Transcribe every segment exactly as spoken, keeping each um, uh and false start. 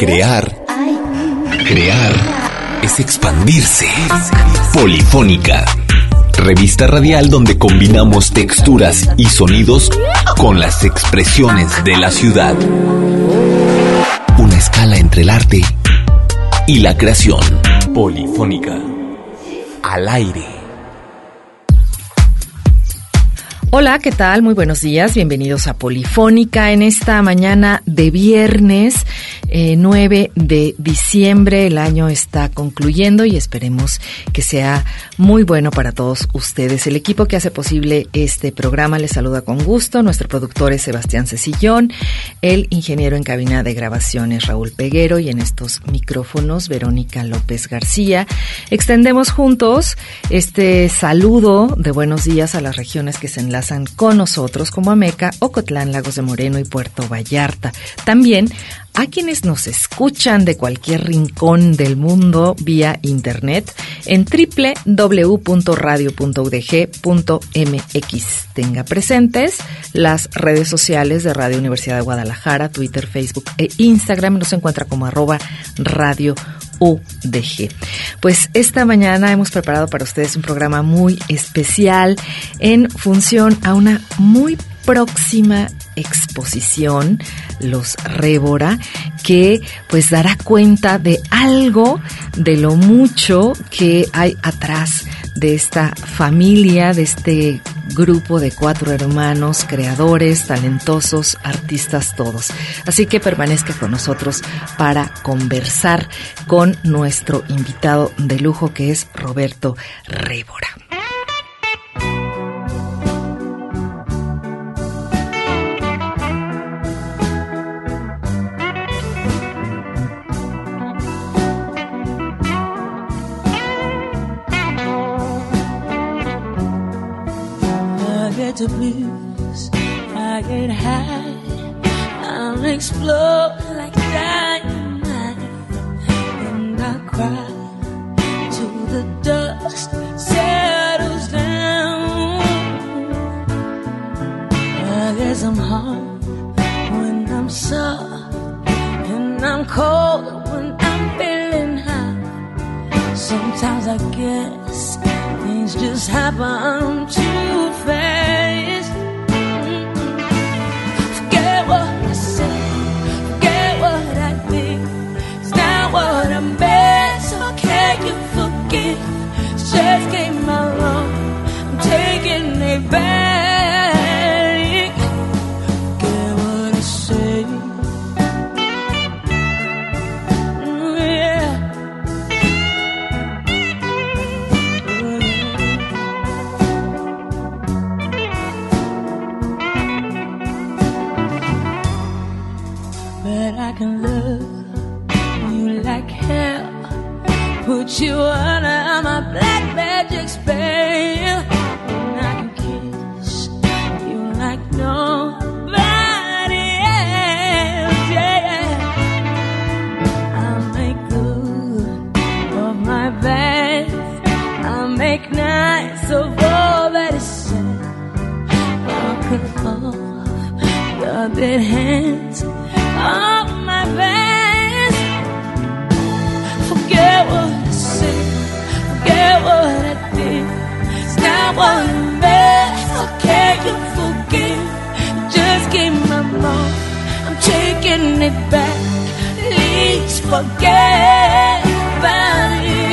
Crear, crear es expandirse. Polifónica, revista radial donde combinamos texturas y sonidos con las expresiones de la ciudad. Una escala entre el arte y la creación. Polifónica, al aire. Hola, ¿qué tal? Muy buenos días, bienvenidos a Polifónica en esta mañana de viernes eh, nueve de diciembre. El año está concluyendo y esperemos que sea muy bueno para todos ustedes. El equipo que hace posible este programa les saluda con gusto. Nuestro productor es Sebastián Cecillón, el ingeniero en cabina de grabaciones Raúl Peguero y en estos micrófonos Verónica López García. Extendemos juntos este saludo de buenos días a las regiones que se enlazan con nosotros como Ameca, Ocotlán, Lagos de Moreno y Puerto Vallarta. También a quienes nos escuchan de cualquier rincón del mundo vía internet en doble u doble u doble u punto radio punto u d g punto m x. Tenga presentes las redes sociales de Radio Universidad de Guadalajara, Twitter, Facebook e Instagram. Nos encuentra como arroba radio U D G. Pues esta mañana hemos preparado para ustedes un programa muy especial en función a una muy próxima exposición, Los Révora, que pues dará cuenta de algo de lo mucho que hay atrás de esta familia, de este grupo de cuatro hermanos, creadores, talentosos, artistas todos. Así que permanezca con nosotros para conversar con nuestro invitado de lujo que es Roberto Révora. The blues, I get high, I'll explode like dynamite, and I cry till the dust settles down. I guess I'm hard when I'm soft, and I'm cold when I'm feeling high. Sometimes I guess things just happen too fast. Forget what I said, forget what I did. It's not what I meant, so can you forgive? It's just came out wrong, I'm taking it back. Forget what I said. Mm, yeah. I can love you like hell, put you under my black magic spell, and I can kiss you like nobody else, yeah. I'll make good of my bad, I'll make nice of all that is said. I'll cut off your dead hands off my past. Forget what I said, forget what I did. It's not what I meant, how can you forgive? Just give my mom, I'm taking it back. Please forget about it.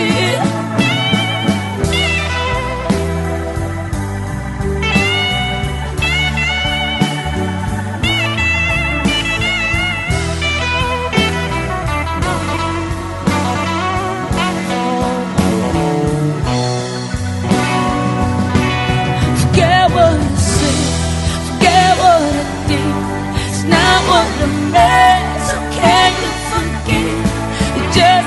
What a mess, how can you forgive? You just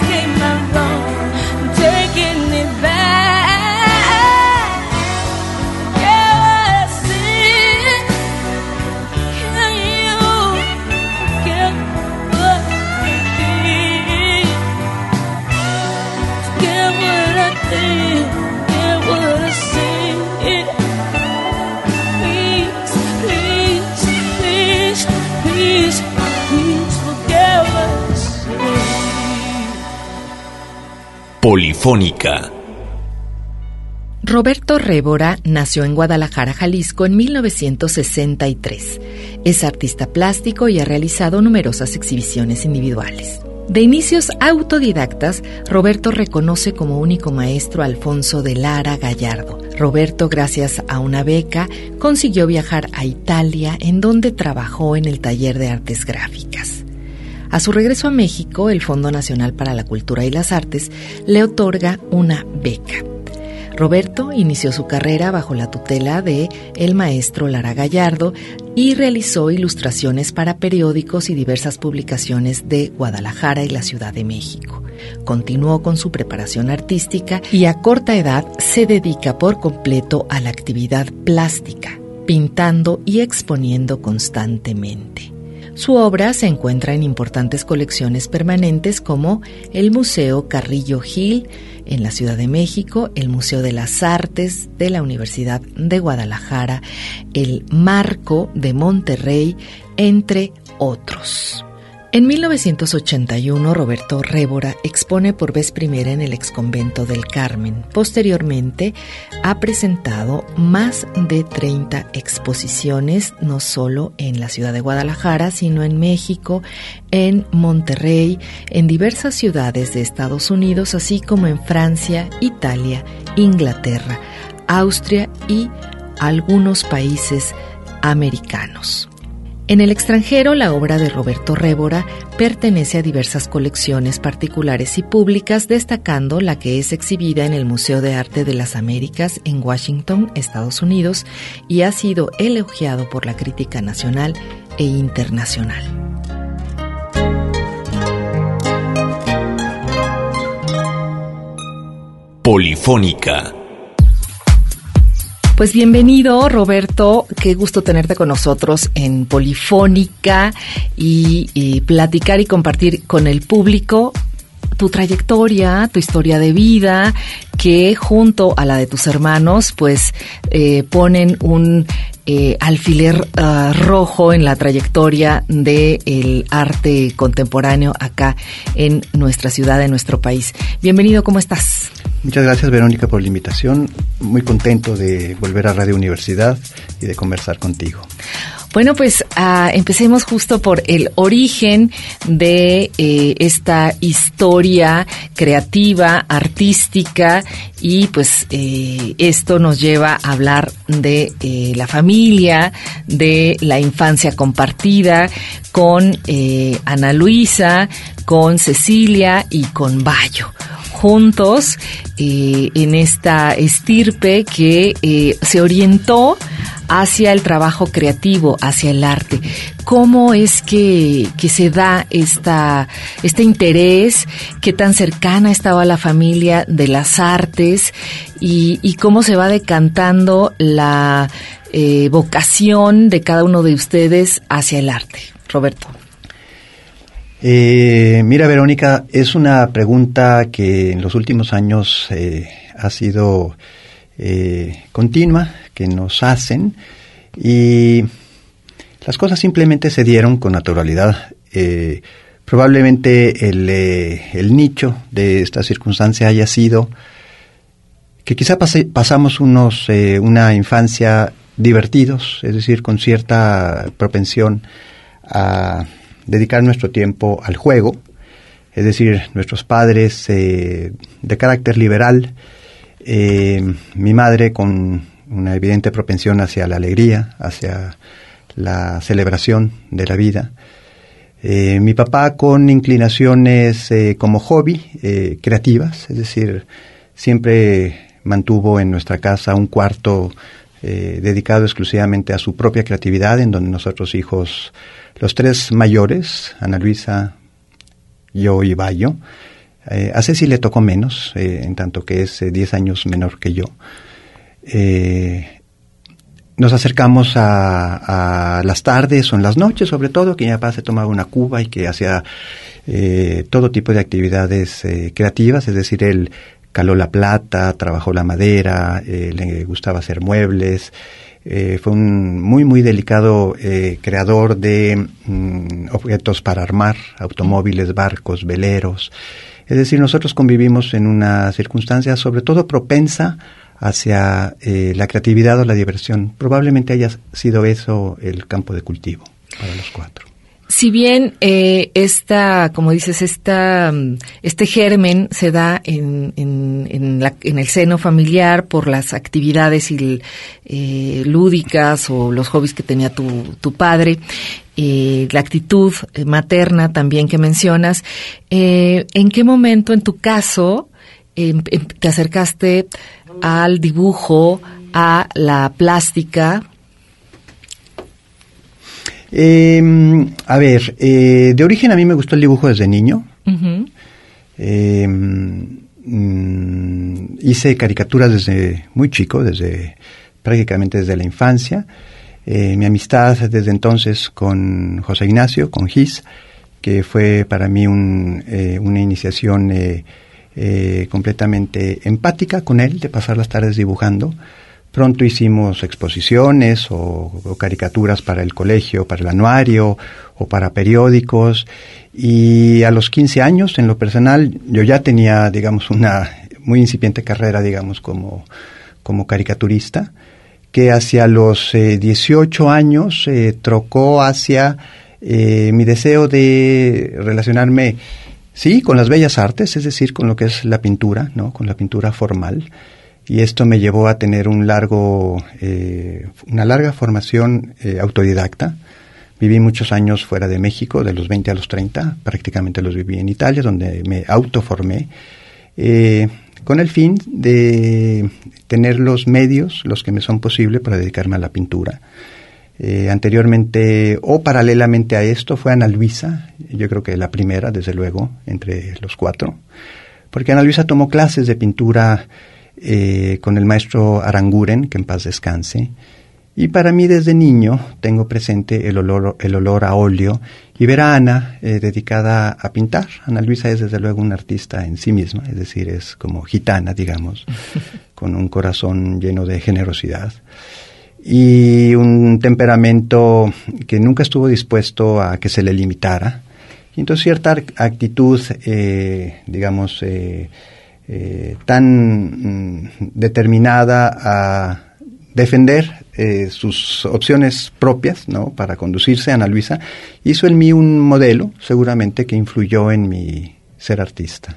Polifónica. Roberto Révora nació en Guadalajara, Jalisco, en mil novecientos sesenta y tres. Es artista plástico y ha realizado numerosas exhibiciones individuales. De inicios autodidactas, Roberto reconoce como único maestro a Alfonso de Lara Gallardo. Roberto, gracias a una beca, consiguió viajar a Italia, en donde trabajó en el taller de artes gráficas. A su regreso a México, el Fondo Nacional para la Cultura y las Artes le otorga una beca. Roberto inició su carrera bajo la tutela de el maestro Lara Gallardo y realizó ilustraciones para periódicos y diversas publicaciones de Guadalajara y la Ciudad de México. Continuó con su preparación artística y a corta edad se dedica por completo a la actividad plástica, pintando y exponiendo constantemente. Su obra se encuentra en importantes colecciones permanentes como el Museo Carrillo Gil en la Ciudad de México, el Museo de las Artes de la Universidad de Guadalajara, el Marco de Monterrey, entre otros. En mil novecientos ochenta y uno, Roberto Révora expone por vez primera en el Exconvento del Carmen. Posteriormente, ha presentado más de treinta exposiciones, no solo en la ciudad de Guadalajara, sino en México, en Monterrey, en diversas ciudades de Estados Unidos, así como en Francia, Italia, Inglaterra, Austria y algunos países americanos. En el extranjero, la obra de Roberto Révora pertenece a diversas colecciones particulares y públicas, destacando la que es exhibida en el Museo de Arte de las Américas en Washington, Estados Unidos, y ha sido elogiado por la crítica nacional e internacional. Polifónica. Pues bienvenido, Roberto, qué gusto tenerte con nosotros en Polifónica y, y platicar y compartir con el público tu trayectoria, tu historia de vida, que junto a la de tus hermanos, pues eh, ponen un eh, alfiler uh, rojo en la trayectoria del arte contemporáneo acá en nuestra ciudad, en nuestro país. Bienvenido, ¿cómo estás? Muchas gracias, Verónica, por la invitación. Muy contento de volver a Radio Universidad y de conversar contigo. Bueno, pues uh, empecemos justo por el origen de eh, esta historia creativa, artística, y pues eh, esto nos lleva a hablar de eh, la familia, de la infancia compartida con eh, Ana Luisa, con Cecilia y con Bayo. Juntos eh, en esta estirpe que eh, se orientó hacia el trabajo creativo, hacia el arte. ¿Cómo es que, que se da esta, este interés? ¿Qué tan cercana estaba la familia de las artes? Y, y cómo se va decantando la eh, vocación de cada uno de ustedes hacia el arte. Roberto. Eh, mira, Verónica, es una pregunta que en los últimos años eh, ha sido eh, continua, que nos hacen, y las cosas simplemente se dieron con naturalidad. Eh, probablemente el, eh, el nicho de esta circunstancia haya sido que quizá pase, pasamos unos eh, una infancia divertidos, es decir, con cierta propensión a dedicar nuestro tiempo al juego, es decir, nuestros padres eh, de carácter liberal, eh, mi madre con una evidente propensión hacia la alegría, hacia la celebración de la vida, eh, mi papá con inclinaciones eh, como hobby, eh, creativas, es decir, siempre mantuvo en nuestra casa un cuarto eh, dedicado exclusivamente a su propia creatividad, en donde nosotros hijos, los tres mayores, Ana Luisa, yo y Bayo, eh, a Ceci le tocó menos, eh, en tanto que es eh, diez años menor que yo. Eh, nos acercamos a, a las tardes o en las noches, sobre todo, que mi papá se tomaba una cuba y que hacía eh, todo tipo de actividades eh, creativas, es decir, él caló la plata, trabajó la madera, eh, le gustaba hacer muebles, Eh, fue un muy, muy delicado eh, creador de mm, objetos para armar, automóviles, barcos, veleros. Es decir, nosotros convivimos en una circunstancia sobre todo propensa hacia eh, la creatividad o la diversión. Probablemente haya sido eso el campo de cultivo para los cuatro. Si bien eh, esta, como dices, esta, este germen se da en, en, en, la, en el seno familiar por las actividades y, eh, lúdicas o los hobbies que tenía tu, tu padre, eh, la actitud materna también que mencionas, eh, ¿en qué momento en tu caso eh, te acercaste al dibujo, a la plástica? Eh, a ver, eh, de origen a mí me gustó el dibujo desde niño. Uh-huh. Eh, mm, hice caricaturas desde muy chico, desde prácticamente desde la infancia. Eh, mi amistad desde entonces con José Ignacio, con Gis, que fue para mí un, eh, una iniciación eh, eh, completamente empática con él, de pasar las tardes dibujando. Pronto hicimos exposiciones o, o caricaturas para el colegio, para el anuario o para periódicos, y a los quince años, en lo personal, yo ya tenía, digamos, una muy incipiente carrera, digamos, como, como caricaturista, que hacia los eh, dieciocho años eh, trocó hacia eh, mi deseo de relacionarme, sí, con las bellas artes, es decir, con lo que es la pintura, ¿no? Con la pintura formal. Y esto me llevó a tener un largo, eh, una larga formación eh, autodidacta. Viví muchos años fuera de México, de los veinte a los treinta, prácticamente los viví en Italia, donde me autoformé, eh, con el fin de tener los medios, los que me son posibles, para dedicarme a la pintura. Eh, anteriormente, o paralelamente a esto, fue Ana Luisa, yo creo que la primera, desde luego, entre los cuatro, porque Ana Luisa tomó clases de pintura Eh, con el maestro Aranguren, que en paz descanse, y para mí desde niño tengo presente el olor, el olor a óleo, y ver a Ana eh, dedicada a pintar. Ana Luisa es desde luego una artista en sí misma, es decir, es como gitana, digamos, con un corazón lleno de generosidad y un temperamento que nunca estuvo dispuesto a que se le limitara, y entonces cierta actitud, eh, digamos, eh, Eh, tan mm, determinada a defender eh, sus opciones propias, ¿no? Para conducirse. Ana Luisa hizo en mí un modelo, seguramente, que influyó en mi ser artista.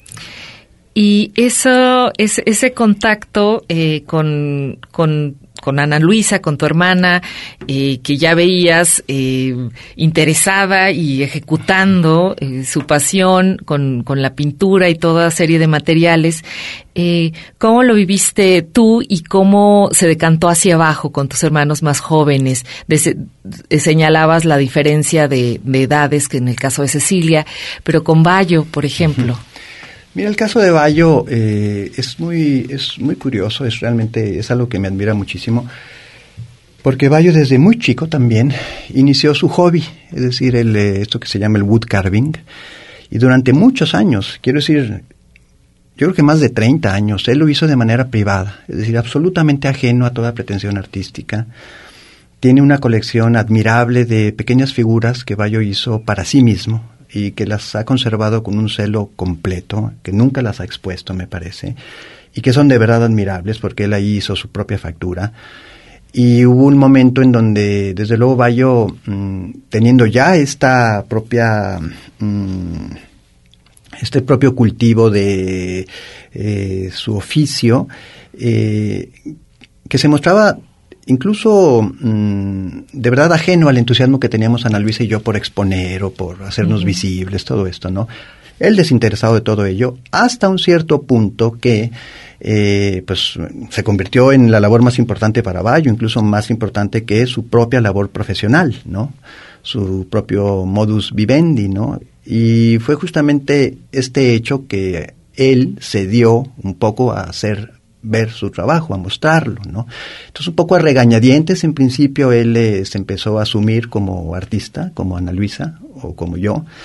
Y eso, ese, ese contacto eh, con, con con Ana Luisa, con tu hermana, eh, que ya veías eh, interesada y ejecutando eh, su pasión con, con la pintura y toda serie de materiales. Eh, ¿Cómo lo viviste tú y cómo se decantó hacia abajo con tus hermanos más jóvenes? De, de, señalabas la diferencia de, de edades, que en el caso de Cecilia, pero con Bayo, por ejemplo. Uh-huh. Mira, el caso de Bayo eh, es muy es muy curioso, es realmente es algo que me admira muchísimo, porque Bayo desde muy chico también inició su hobby, es decir, el, esto que se llama el wood carving, y durante muchos años, quiero decir, yo creo que más de treinta años, él lo hizo de manera privada, es decir, absolutamente ajeno a toda pretensión artística. Tiene una colección admirable de pequeñas figuras que Bayo hizo para sí mismo, y que las ha conservado con un celo completo, que nunca las ha expuesto, me parece, y que son de verdad admirables, porque él ahí hizo su propia factura. Y hubo un momento en donde, desde luego, Bayo, mmm, teniendo ya esta propia, mmm, este propio cultivo de eh, su oficio, eh, que se mostraba incluso mmm, de verdad ajeno al entusiasmo que teníamos Ana Luisa y yo por exponer o por hacernos uh-huh. visibles, todo esto, ¿no? Él desinteresado de todo ello, hasta un cierto punto que eh, pues se convirtió en la labor más importante para Bayo, incluso más importante que su propia labor profesional, ¿no? Su propio modus vivendi, ¿no? Y fue justamente este hecho que él se dio un poco a hacer ver su trabajo, a mostrarlo, ¿no? Entonces, un poco a regañadientes, en principio, él eh, se empezó a asumir como artista, como Ana Luisa, o como yo,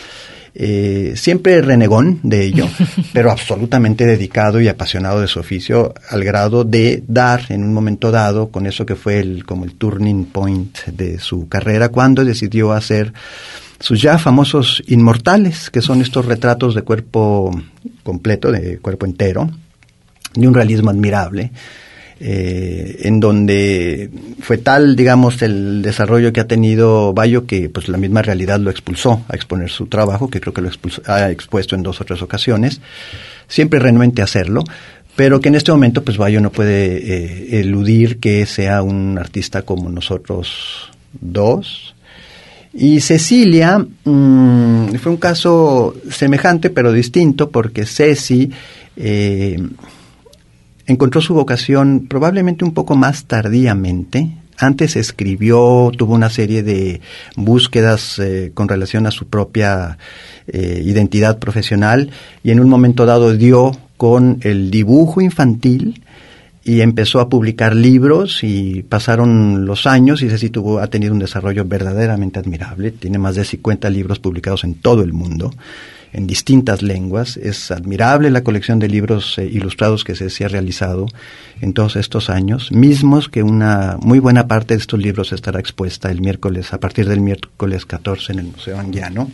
eh, siempre renegón de ello, pero absolutamente dedicado y apasionado de su oficio, al grado de dar en un momento dado, con eso que fue el, como el turning point de su carrera, cuando decidió hacer sus ya famosos inmortales, que son estos retratos de cuerpo completo, de cuerpo entero, de un realismo admirable, eh, en donde fue tal, digamos, el desarrollo que ha tenido Bayo, que pues la misma realidad lo expulsó a exponer su trabajo, que creo que lo expulsó, ha expuesto en dos o tres ocasiones, siempre renuente a hacerlo, pero que en este momento pues Bayo no puede eh, eludir que sea un artista como nosotros dos. Y Cecilia mmm, fue un caso semejante pero distinto, porque Ceci eh, encontró su vocación probablemente un poco más tardíamente. Antes escribió, tuvo una serie de búsquedas eh, con relación a su propia eh, identidad profesional, y en un momento dado dio con el dibujo infantil y empezó a publicar libros, y pasaron los años y Ceci tuvo, ha tenido un desarrollo verdaderamente admirable. Tiene más de cincuenta libros publicados en todo el mundo, en distintas lenguas. Es admirable la colección de libros eh, ilustrados que Ceci ha realizado en todos estos años, mismos que una muy buena parte de estos libros estará expuesta el miércoles, a partir del miércoles catorce en el Museo Anguiano.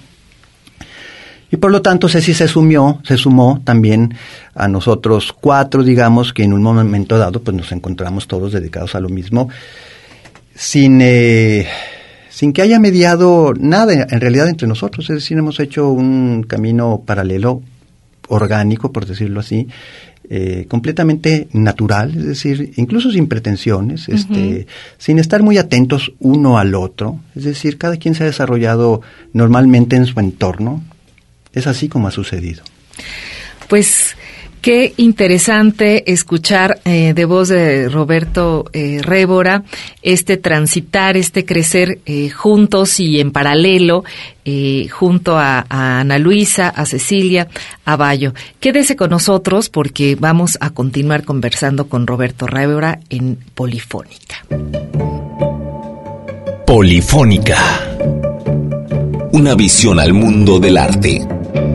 Y por lo tanto Ceci se sumió, se sumó también a nosotros cuatro, digamos, que en un momento dado pues nos encontramos todos dedicados a lo mismo, sin eh, sin que haya mediado nada en realidad entre nosotros. Es decir, hemos hecho un camino paralelo, orgánico, por decirlo así, eh, completamente natural, es decir, incluso sin pretensiones, uh-huh. este, sin estar muy atentos uno al otro. Es decir, cada quien se ha desarrollado normalmente en su entorno. Es así como ha sucedido. Pues qué interesante escuchar eh, de voz de Roberto eh, Révora este transitar, este crecer eh, juntos y en paralelo, eh, junto a, a Ana Luisa, a Cecilia, a Bayo. Quédese con nosotros porque vamos a continuar conversando con Roberto Révora en Polifónica. Polifónica. Una visión al mundo del arte.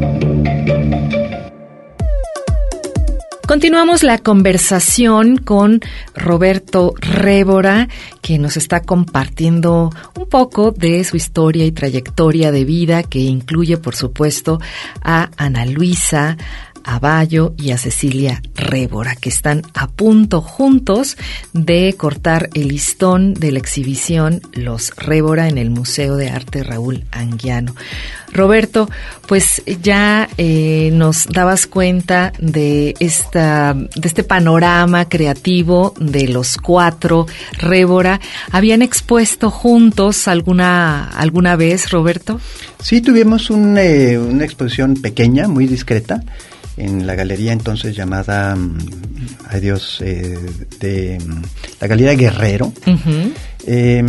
Continuamos la conversación con Roberto Révora, que nos está compartiendo un poco de su historia y trayectoria de vida, que incluye, por supuesto, a Ana Luisa, a Bayo y a Cecilia Révora, que están a punto juntos de cortar el listón de la exhibición Los Révora en el Museo de Arte Raúl Anguiano. Roberto, pues ya eh, nos dabas cuenta de esta, de este panorama creativo de los cuatro Révora. ¿Habían expuesto juntos alguna alguna vez, Roberto? Sí, tuvimos un, eh, una exposición pequeña, muy discreta, en la galería entonces llamada, ay Dios, eh, de la Galería Guerrero. Uh-huh. Eh,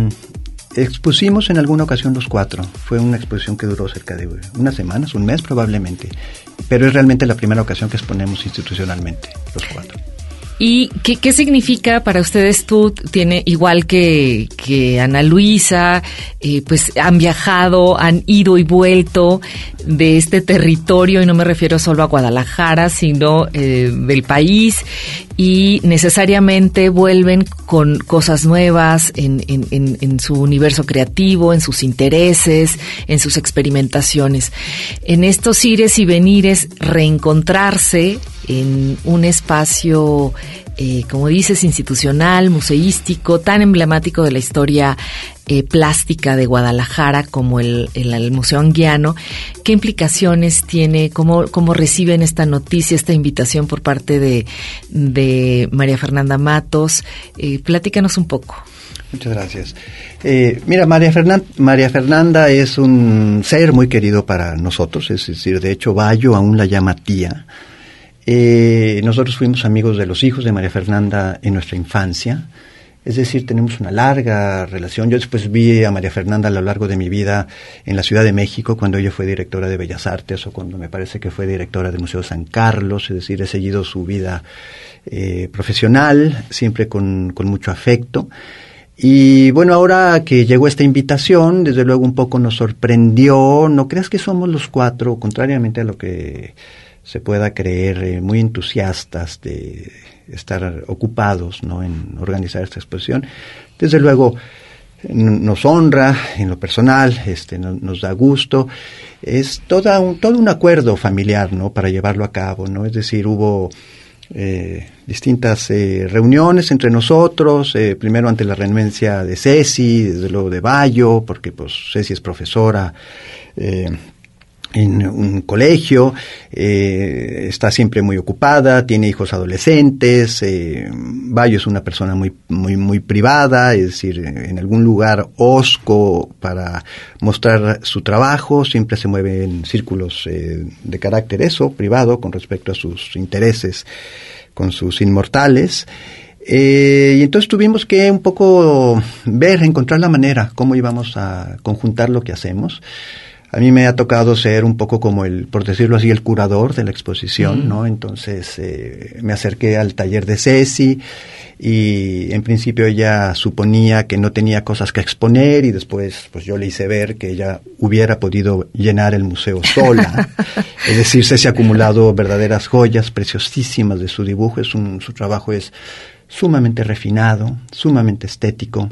expusimos en alguna ocasión los cuatro. Fue una exposición que duró cerca de unas semanas, un mes probablemente, pero es realmente la primera ocasión que exponemos institucionalmente los cuatro. ¿Y qué, qué significa para ustedes? Tú tiene igual que, que Ana Luisa, eh, pues han viajado, han ido y vuelto de este territorio, y no me refiero solo a Guadalajara, sino eh, del país, y necesariamente vuelven con cosas nuevas en, en, en, en su universo creativo, en sus intereses, en sus experimentaciones. En estos ires y venires, reencontrarse en un espacio, eh, como dices, institucional, museístico, tan emblemático de la historia eh, plástica de Guadalajara como el, el, el Museo Anguiano. ¿Qué implicaciones tiene? ¿Cómo, cómo reciben esta noticia, esta invitación por parte de, de María Fernanda Matos? Eh, platícanos un poco. Muchas gracias. Eh, mira, María Fernanda, María Fernanda es un ser muy querido para nosotros, es decir, de hecho Bayo aún la llama tía. Eh, nosotros fuimos amigos de los hijos de María Fernanda en nuestra infancia, es decir, tenemos una larga relación. Yo después vi a María Fernanda a lo largo de mi vida en la Ciudad de México, cuando ella fue directora de Bellas Artes, o cuando me parece que fue directora del Museo San Carlos. Es decir, he seguido su vida eh, profesional, siempre con, con mucho afecto. Y bueno, ahora que llegó esta invitación, desde luego un poco nos sorprendió. No creas que somos los cuatro, contrariamente a lo que se pueda creer, eh, muy entusiastas de estar ocupados, ¿no?, en organizar esta exposición. Desde luego nos honra en lo personal, este, nos, nos da gusto. Es toda un, todo un acuerdo familiar, ¿no?, para llevarlo a cabo, ¿no? Es decir, hubo eh, distintas eh, reuniones entre nosotros, eh, primero ante la renuencia de Ceci, desde luego de Bayo, porque pues Ceci es profesora eh, en un colegio, eh, está siempre muy ocupada, tiene hijos adolescentes, eh, Bayo es una persona muy muy muy privada, es decir, en algún lugar hosco para mostrar su trabajo, siempre se mueve en círculos eh, de carácter eso, privado, con respecto a sus intereses con sus inmortales. Eh, y entonces tuvimos que un poco ver, encontrar la manera, cómo íbamos a conjuntar lo que hacemos. A mí me ha tocado ser un poco como el, por decirlo así, el curador de la exposición, mm. ¿no? Entonces eh, me acerqué al taller de Ceci y en principio ella suponía que no tenía cosas que exponer y después pues yo le hice ver que ella hubiera podido llenar el museo sola. Es decir, Ceci ha acumulado verdaderas joyas preciosísimas de su dibujo. Es un, su trabajo es sumamente refinado, sumamente estético.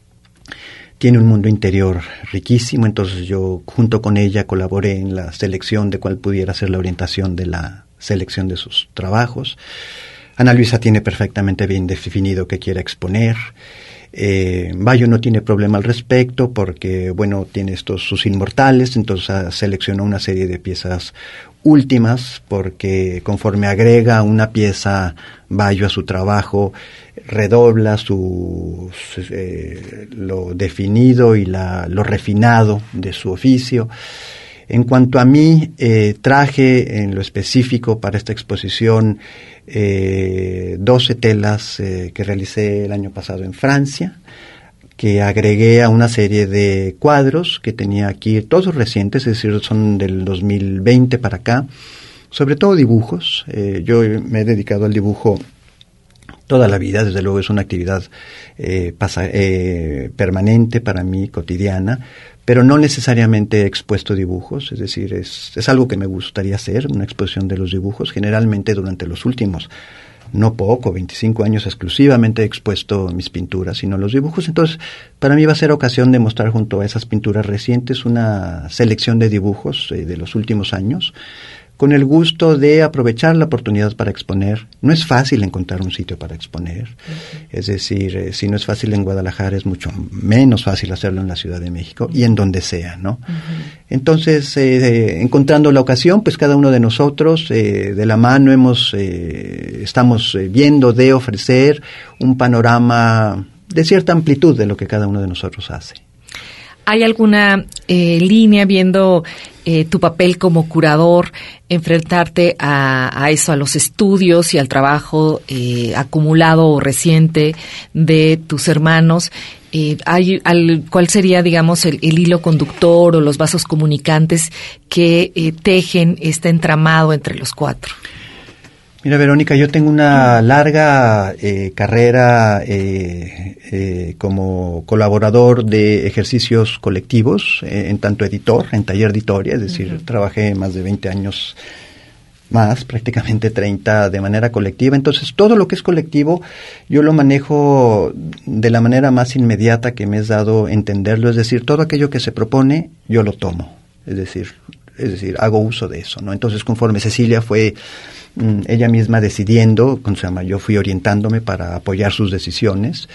Tiene un mundo interior riquísimo, entonces yo junto con ella colaboré en la selección de cuál pudiera ser la orientación de la selección de sus trabajos. Ana Luisa tiene perfectamente bien definido qué quiere exponer. Eh, Bayo no tiene problema al respecto porque, bueno, tiene estos sus inmortales, entonces seleccionó una serie de piezas últimas porque conforme agrega una pieza Bayo a su trabajo, redobla su, eh, lo definido y la, lo refinado de su oficio. En cuanto a mí, eh, traje en lo específico para esta exposición eh, doce telas eh, que realicé el año pasado en Francia, que agregué a una serie de cuadros que tenía aquí, todos recientes, es decir, son del dos mil veinte para acá, sobre todo dibujos. Eh, yo me he dedicado al dibujo toda la vida, desde luego es una actividad eh, pasa, eh, permanente para mí, cotidiana, pero no necesariamente he expuesto dibujos, es decir, es, es algo que me gustaría hacer, una exposición de los dibujos. Generalmente durante los últimos, no poco, veinticinco años exclusivamente he expuesto mis pinturas, sino los dibujos. Entonces, para mí va a ser ocasión de mostrar junto a esas pinturas recientes una selección de dibujos eh, de los últimos años, con el gusto de aprovechar la oportunidad para exponer. No es fácil encontrar un sitio para exponer, uh-huh. Es decir, eh, si no es fácil en Guadalajara, es mucho menos fácil hacerlo en la Ciudad de México, uh-huh. y en donde sea, ¿no? Uh-huh. Entonces, eh, eh, encontrando la ocasión, pues cada uno de nosotros, eh, de la mano, hemos eh, estamos eh, viendo de ofrecer un panorama de cierta amplitud de lo que cada uno de nosotros hace. ¿Hay alguna eh, línea viendo eh, tu papel como curador, enfrentarte a, a eso, a los estudios y al trabajo eh, acumulado o reciente de tus hermanos? Eh, hay, al, ¿Cuál sería, digamos, el, el hilo conductor o los vasos comunicantes que eh, tejen este entramado entre los cuatro? Mira, Verónica, yo tengo una larga eh, carrera eh, eh, como colaborador de ejercicios colectivos, eh, en tanto editor, en Taller Editoria, es decir, uh-huh. trabajé más de veinte años más, prácticamente treinta de manera colectiva. Entonces, todo lo que es colectivo, yo lo manejo de la manera más inmediata que me es dado entenderlo, es decir, todo aquello que se propone, yo lo tomo, es decir, es decir, hago uso de eso, ¿no? Entonces, conforme Cecilia fue ella misma decidiendo, ¿cómo se llama? Yo fui orientándome para apoyar sus decisiones.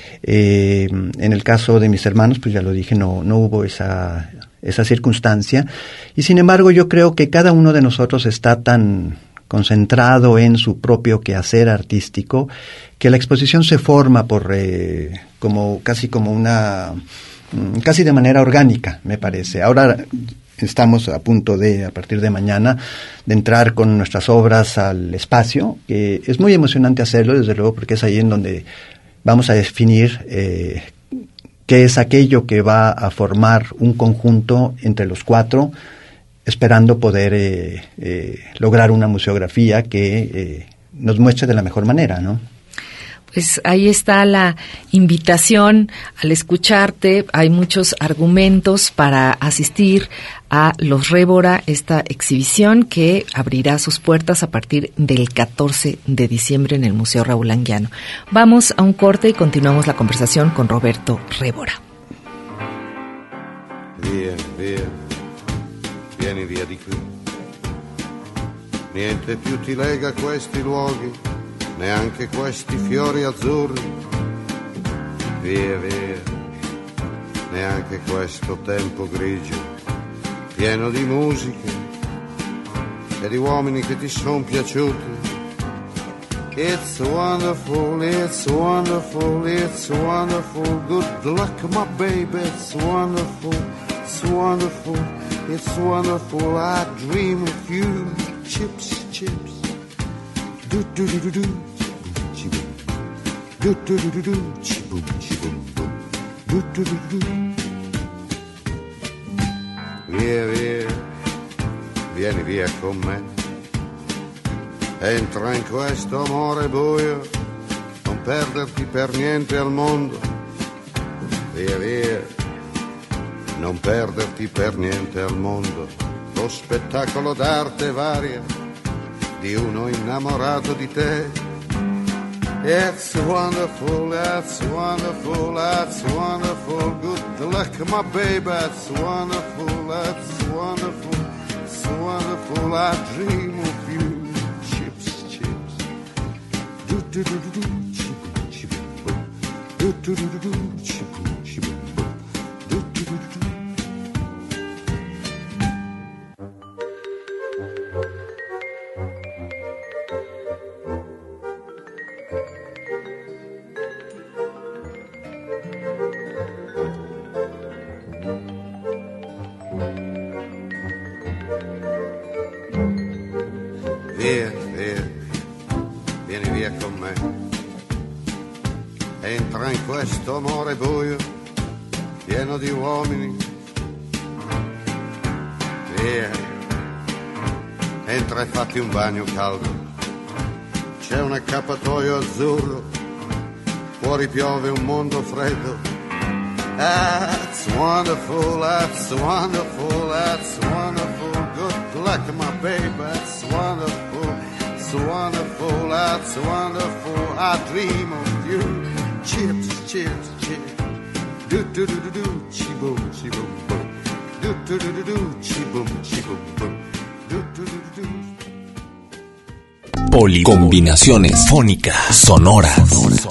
Eh, en el caso de mis hermanos, pues ya lo dije, no, no hubo esa, esa circunstancia. Y sin embargo, yo creo que cada uno de nosotros está tan concentrado en su propio quehacer artístico que la exposición se forma por eh, como casi como una casi de manera orgánica, me parece. Ahora estamos a punto de, a partir de mañana, de entrar con nuestras obras al espacio, que es muy emocionante hacerlo, desde luego, porque es ahí en donde vamos a definir eh, qué es aquello que va a formar un conjunto entre los cuatro, esperando poder eh, eh, lograr una museografía que eh, nos muestre de la mejor manera, ¿no? Pues ahí está la invitación al escucharte. Hay muchos argumentos para asistir a Los Révora, esta exhibición que abrirá sus puertas a partir del catorce de diciembre en el Museo Raúl Anguiano. Vamos a un corte y continuamos la conversación con Roberto Révora. Via, via, vieni via di qui. Niente più ti lega a questi luoghi, neanche questi fiori azzurri. Via, via, neanche questo tempo grigio, pieno di musiche e di uomini che ti son piaciuti. It's wonderful, it's wonderful, it's wonderful. Good luck, my baby, it's wonderful, it's wonderful, it's wonderful. I dream of you. Chips, chips. Do do do do do. Chiboom. Do do do do do. Chiboom, chiboom, boom. Do do do do. Via, via, vieni via con me. Entra in questo amore buio, non perderti per niente al mondo. Via, via, non perderti per niente al mondo. Lo spettacolo d'arte varia di uno innamorato di te. It's wonderful, it's wonderful, it's wonderful. Good luck, my baby, it's wonderful, it's wonderful, it's wonderful. I dream of you. Chips, chips. Do do do do do. Chiboom, chiboom, boom. Do do do do do. Chiboom, chiboom, boom. Do do do do do. Via, via, vieni via con me. Entra in questo amore buio, pieno di uomini. Via, entra e fatti un bagno caldo. C'è un accappatoio azzurro, fuori piove un mondo freddo. That's wonderful, that's wonderful, that's wonderful. Good luck, my baby, that's wonderful, it's wonderful, that's wonderful. I dream of you. Chips, chips, chips. Do do do do do, chi-boom, chi-boom, boom. Do do do do do, chi-boom, chi-boom, boom. Do do do do do. Poli. Combinaciones fónicas sonoras.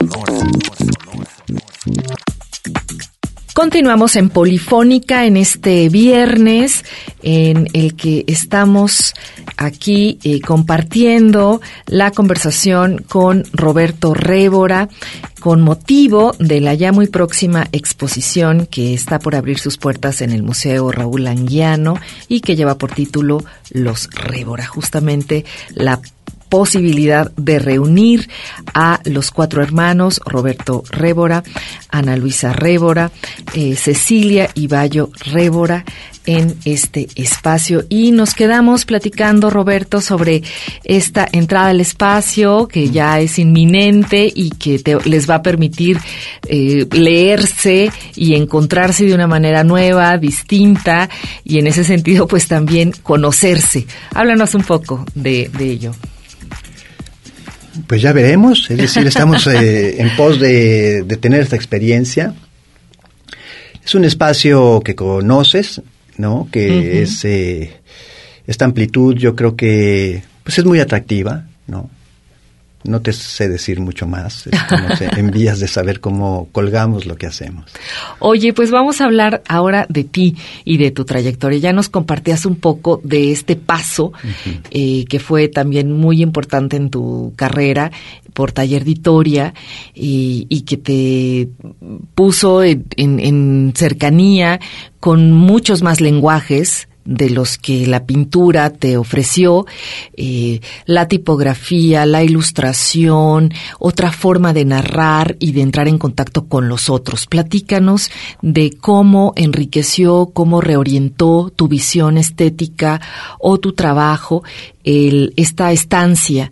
Continuamos en Polifónica en este viernes en el que estamos aquí eh, compartiendo la conversación con Roberto Révora con motivo de la ya muy próxima exposición que está por abrir sus puertas en el Museo Raúl Anguiano y que lleva por título Los Révora, justamente la posibilidad de reunir a los cuatro hermanos, Roberto Révora, Ana Luisa Révora, eh, Cecilia y Bayo Révora, en este espacio. Y nos quedamos platicando, Roberto, sobre esta entrada al espacio que ya es inminente y que te, les va a permitir eh, leerse y encontrarse de una manera nueva, distinta, y en ese sentido, pues también conocerse. Háblanos un poco de, de ello. Pues ya veremos, es decir, estamos eh, en pos de, de tener esta experiencia. Es un espacio que conoces, ¿no? Que uh-huh. es eh, esta amplitud, yo creo que pues es muy atractiva, ¿no? No te sé decir mucho más, estamos en vías de saber cómo colgamos lo que hacemos. Oye, pues vamos a hablar ahora de ti y de tu trayectoria. Ya nos compartías un poco de este paso uh-huh. eh, que fue también muy importante en tu carrera por Taller Editoria y, y que te puso en, en, en cercanía con muchos más lenguajes de los que la pintura te ofreció, eh, la tipografía, la ilustración, otra forma de narrar y de entrar en contacto con los otros. Platícanos de cómo enriqueció, cómo reorientó tu visión estética o tu trabajo, el, esta estancia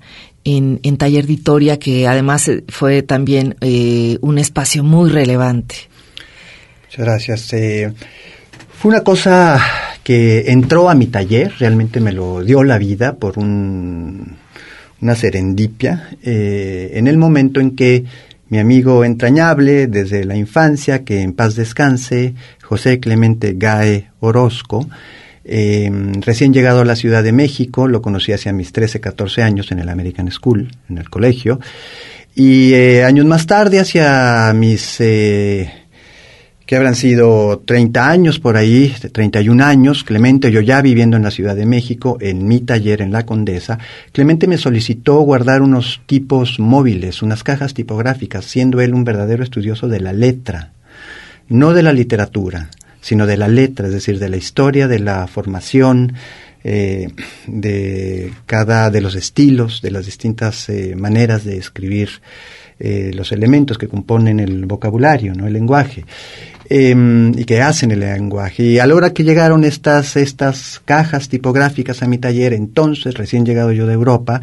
en, en Taller Editoria, que además fue también eh, un espacio muy relevante. Muchas gracias. Eh, fue una cosa que entró a mi taller, realmente me lo dio la vida por un, una serendipia, eh, en el momento en que mi amigo entrañable desde la infancia, que en paz descanse, José Clemente Gae Orozco, eh, recién llegado a la Ciudad de México, lo conocí hacia mis trece, catorce años en el American School, en el colegio, y eh, años más tarde, hacia mis... Eh, que habrán sido treinta años por ahí, treinta y un años, Clemente, yo ya viviendo en la Ciudad de México, en mi taller en La Condesa, Clemente me solicitó guardar unos tipos móviles, unas cajas tipográficas, siendo él un verdadero estudioso de la letra, no de la literatura, sino de la letra, es decir, de la historia, de la formación, eh, de cada de los estilos, de las distintas eh, maneras de escribir eh, los elementos que componen el vocabulario, ¿no? El lenguaje. Eh, y que hacen el lenguaje. Y a la hora que llegaron estas, estas cajas tipográficas a mi taller, entonces, recién llegado yo de Europa,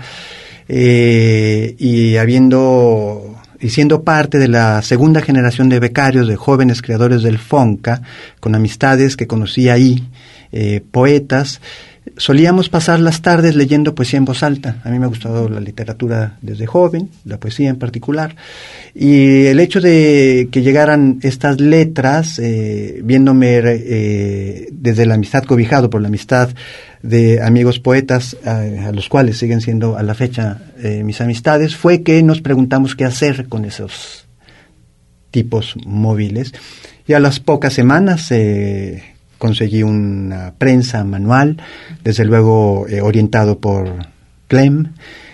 eh, y habiendo, y siendo parte de la segunda generación de becarios, de jóvenes creadores del FONCA, con amistades que conocí ahí, eh, poetas, solíamos pasar las tardes leyendo poesía en voz alta. A mí me ha gustado la literatura desde joven, la poesía en particular, y el hecho de que llegaran estas letras, eh, viéndome eh, desde la amistad, cobijado por la amistad de amigos poetas, a, a los cuales siguen siendo a la fecha eh, mis amistades, fue que nos preguntamos qué hacer con esos tipos móviles, y a las pocas semanas eh, conseguí una prensa manual, desde luego eh, orientado por Clem,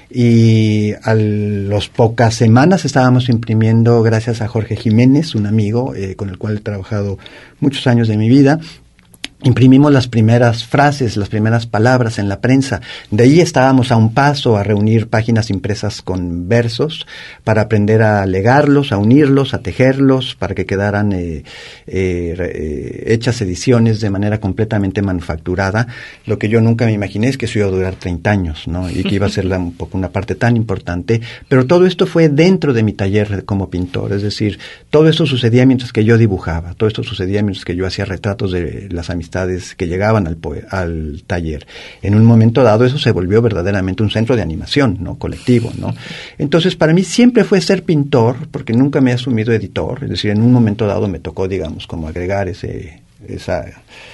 y a las pocas semanas estábamos imprimiendo, gracias a Jorge Jiménez, un amigo eh, con el cual he trabajado muchos años de mi vida, imprimimos las primeras frases, las primeras palabras en la prensa. De ahí estábamos a un paso a reunir páginas impresas con versos para aprender a legarlos, a unirlos, a tejerlos, para que quedaran eh, eh, eh, hechas ediciones de manera completamente manufacturada. Lo que yo nunca me imaginé es que eso iba a durar treinta años, ¿no? Y que iba a ser la, un poco una parte tan importante. Pero todo esto fue dentro de mi taller como pintor, es decir, todo esto sucedía mientras que yo dibujaba, todo esto sucedía mientras que yo hacía retratos de las amistades que llegaban al, al taller. En un momento dado eso se volvió verdaderamente un centro de animación, ¿no? Colectivo, ¿no? Entonces para mí siempre fue ser pintor, porque nunca me he asumido editor, es decir, en un momento dado me tocó, digamos, como agregar ese, esa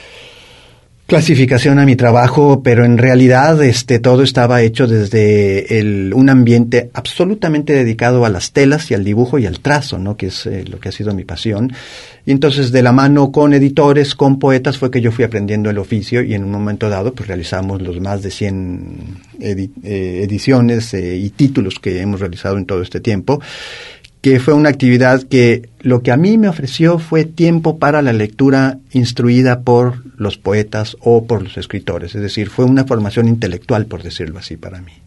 clasificación a mi trabajo, pero en realidad este todo estaba hecho desde el, un ambiente absolutamente dedicado a las telas y al dibujo y al trazo, ¿no? Que es eh, lo que ha sido mi pasión. Y entonces de la mano con editores, con poetas, fue que yo fui aprendiendo el oficio, y en un momento dado pues realizamos los más de cien edi- eh, ediciones eh, y títulos que hemos realizado en todo este tiempo, que fue una actividad que lo que a mí me ofreció fue tiempo para la lectura instruida por los poetas o por los escritores, es decir, fue una formación intelectual, por decirlo así, para mí.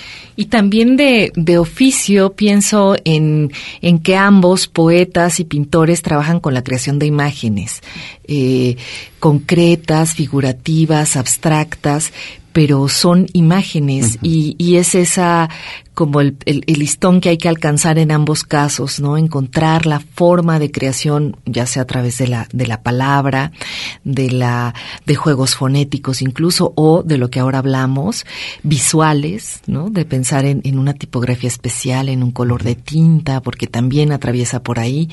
Y también de, de oficio, pienso en, en que ambos, poetas y pintores, trabajan con la creación de imágenes eh, concretas, figurativas, abstractas, pero son imágenes, uh-huh. y, y es esa como el, el, el listón que hay que alcanzar en ambos casos, ¿no? Encontrar la forma de creación, ya sea a través de la de la palabra, de la de juegos fonéticos incluso, o de lo que ahora hablamos, visuales, ¿no? De pensar en, en una tipografía especial, en un color de tinta, porque también atraviesa por ahí.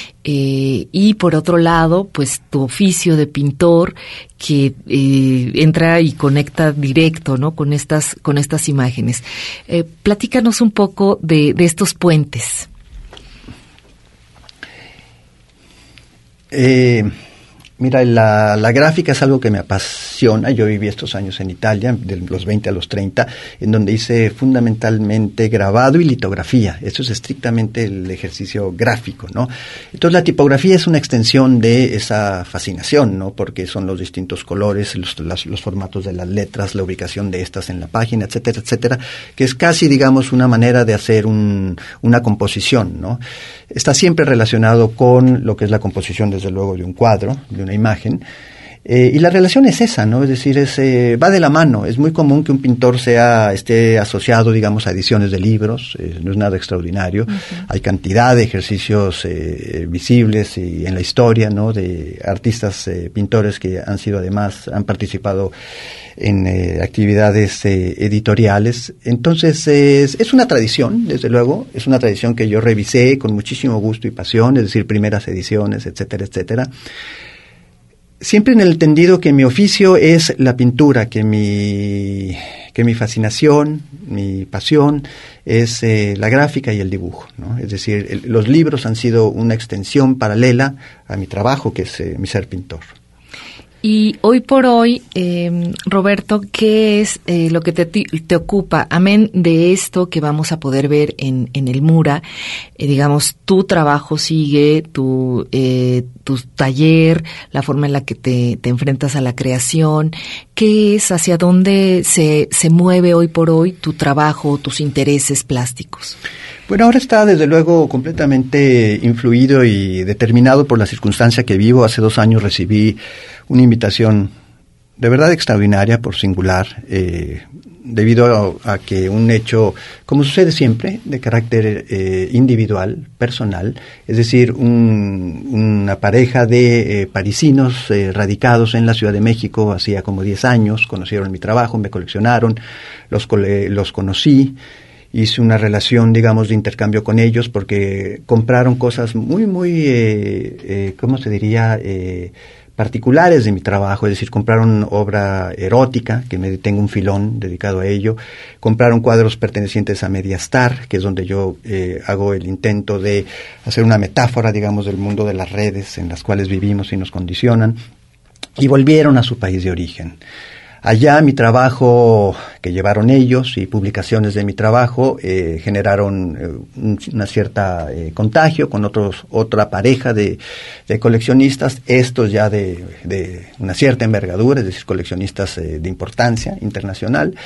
Eh, y por otro lado, pues tu oficio de pintor que eh, entra y conecta directo, ¿no? Con estas con estas imágenes. Eh, platícanos un poco de, de estos puentes. Eh, mira, la, la gráfica es algo que me apasiona. Yo viví estos años en Italia, de los veinte a los treinta, en donde hice fundamentalmente grabado y litografía. Eso es estrictamente el ejercicio gráfico, ¿no? Entonces la tipografía es una extensión de esa fascinación, ¿no? Porque son los distintos colores, los, las, los formatos de las letras, la ubicación de estas en la página, etcétera, etcétera, que es casi, digamos, una manera de hacer un, una composición, ¿no? Está siempre relacionado con lo que es la composición, desde luego, de un cuadro, de una imagen, Eh, y la relación es esa, ¿no? Es decir, es, eh, va de la mano. Es muy común que un pintor sea esté asociado, digamos, a ediciones de libros. Eh, no es nada extraordinario. Uh-huh. Hay cantidad de ejercicios eh, visibles y en la historia, ¿no? De artistas, eh, pintores que han sido además, han participado en eh, actividades eh, editoriales. Entonces, eh, es, es una tradición, desde luego. Es una tradición que yo revisé con muchísimo gusto y pasión, es decir, primeras ediciones, etcétera, etcétera. Siempre en el entendido que mi oficio es la pintura, que mi, que mi fascinación, mi pasión es eh, la gráfica y el dibujo, ¿no? Es decir, el, los libros han sido una extensión paralela a mi trabajo, que es eh, mi ser pintor. Y hoy por hoy, eh, Roberto, ¿qué es eh, lo que te, te ocupa? Amén de esto que vamos a poder ver en, en el Mura, eh, digamos, tu trabajo sigue, tu, eh, tu taller, la forma en la que te, te enfrentas a la creación. ¿Qué es, hacia dónde se, se mueve hoy por hoy tu trabajo, tus intereses plásticos? Bueno, ahora está desde luego completamente influido y determinado por la circunstancia que vivo. Hace dos años recibí una invitación de verdad extraordinaria, por singular, eh, debido a, a que un hecho, como sucede siempre, de carácter eh, individual, personal, es decir, un, una pareja de eh, parisinos eh, radicados en la Ciudad de México hacía como diez años, conocieron mi trabajo, me coleccionaron, los, los conocí. Hice una relación, digamos, de intercambio con ellos porque compraron cosas muy, muy, eh, eh, ¿cómo se diría?, eh, particulares de mi trabajo, es decir, compraron obra erótica, que me tengo un filón dedicado a ello, compraron cuadros pertenecientes a Mediastar, que es donde yo eh, hago el intento de hacer una metáfora, digamos, del mundo de las redes en las cuales vivimos y nos condicionan, y volvieron a su país de origen. Allá mi trabajo que llevaron ellos y publicaciones de mi trabajo eh, generaron eh, un, una cierta eh, contagio con otros otra pareja de, de coleccionistas, estos ya de, de una cierta envergadura, es decir, coleccionistas eh, de importancia internacional.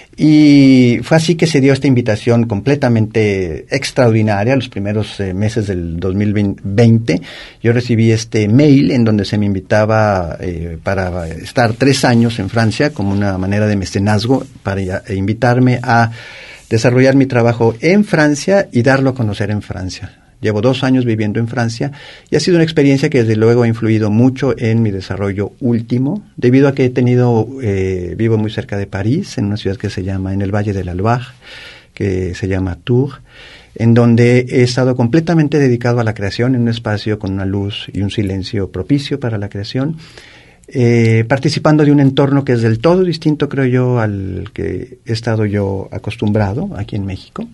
Y fue así que se dio esta invitación completamente extraordinaria. Los primeros eh, meses del dos mil veinte yo recibí este mail en donde se me invitaba eh, para estar tres años en Francia como una manera de mecenazgo para ya, e invitarme a desarrollar mi trabajo en Francia y darlo a conocer en Francia. Llevo dos años viviendo en Francia y ha sido una experiencia que desde luego ha influido mucho en mi desarrollo último, debido a que he tenido, eh, vivo muy cerca de París, en una ciudad que se llama, en el Valle de la Loire, que se llama Tours, en donde he estado completamente dedicado a la creación en un espacio con una luz y un silencio propicio para la creación, eh, participando de un entorno que es del todo distinto, creo yo, al que he estado yo acostumbrado aquí en México,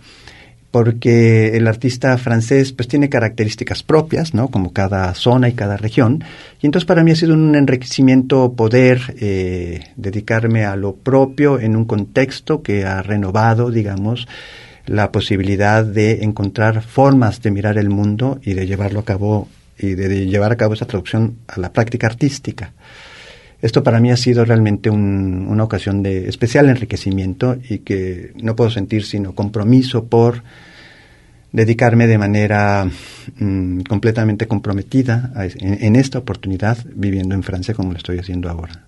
porque el artista francés pues tiene características propias, ¿no?, como cada zona y cada región, y entonces para mí ha sido un enriquecimiento poder eh, dedicarme a lo propio en un contexto que ha renovado, digamos, la posibilidad de encontrar formas de mirar el mundo y de llevarlo a cabo, y de, de llevar a cabo esa traducción a la práctica artística. Esto para mí ha sido realmente un, una ocasión de especial enriquecimiento y que no puedo sentir sino compromiso por dedicarme de manera mmm, completamente comprometida a, en, en esta oportunidad viviendo en Francia como lo estoy haciendo ahora.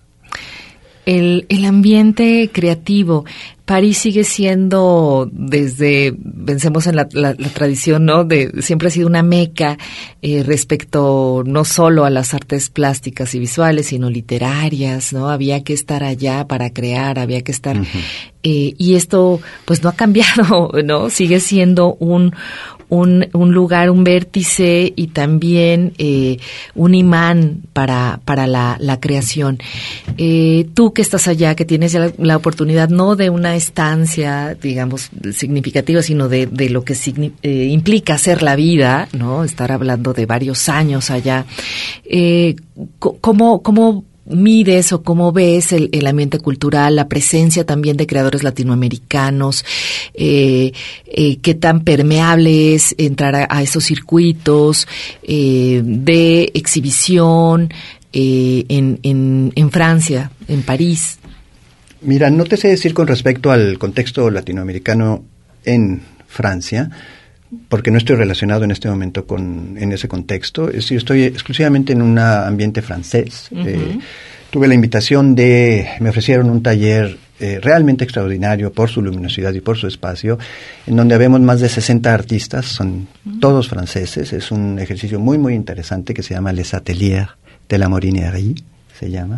El, el ambiente creativo, París sigue siendo, desde, pensemos en la, la, la tradición, ¿no?, de siempre ha sido una meca eh, respecto no solo a las artes plásticas y visuales, sino literarias, ¿no? Había que estar allá para crear, había que estar, uh-huh. eh, y esto pues no ha cambiado, ¿no? Sigue siendo un Un, un lugar, un vértice y también eh, un imán para para la, la creación. Eh, tú que estás allá, que tienes ya la, la oportunidad no de una estancia, digamos, significativa, sino de, de lo que signi- eh, implica hacer la vida, ¿no? Estar hablando de varios años allá. Eh, ¿Cómo, cómo mides o cómo ves el, el ambiente cultural, la presencia también de creadores latinoamericanos, eh, eh, qué tan permeable es entrar a, a esos circuitos eh, de exhibición eh, en, en, en Francia, en París? Mira, no te sé decir con respecto al contexto latinoamericano en Francia, porque no estoy relacionado en este momento con en ese contexto. Es decir, estoy exclusivamente en un ambiente francés. Uh-huh. Eh, tuve la invitación de, me ofrecieron un taller eh, realmente extraordinario por su luminosidad y por su espacio, en donde habemos más de sesenta artistas, son todos franceses. Es un ejercicio muy, muy interesante que se llama Les Ateliers de la Morinerie, se llama,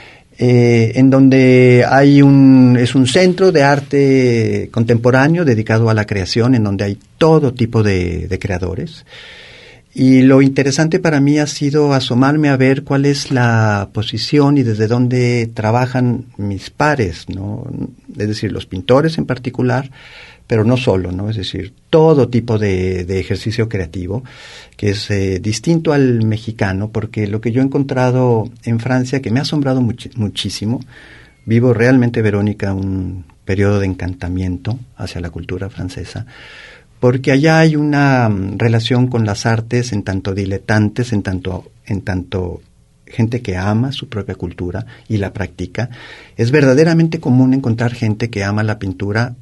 eh, en donde hay un, es un centro de arte contemporáneo dedicado a la creación, en donde hay todo tipo de, de creadores. Y lo interesante para mí ha sido asomarme a ver cuál es la posición y desde dónde trabajan mis pares, ¿no? Es decir, los pintores en particular, pero no solo, ¿no? Es decir, todo tipo de, de ejercicio creativo, que es eh, distinto al mexicano, porque lo que yo he encontrado en Francia, que me ha asombrado much- muchísimo, vivo realmente, Verónica, un periodo de encantamiento hacia la cultura francesa, porque allá hay una um, relación con las artes en tanto diletantes, en tanto, en tanto gente que ama su propia cultura y la practica. Es verdaderamente común encontrar gente que ama la pintura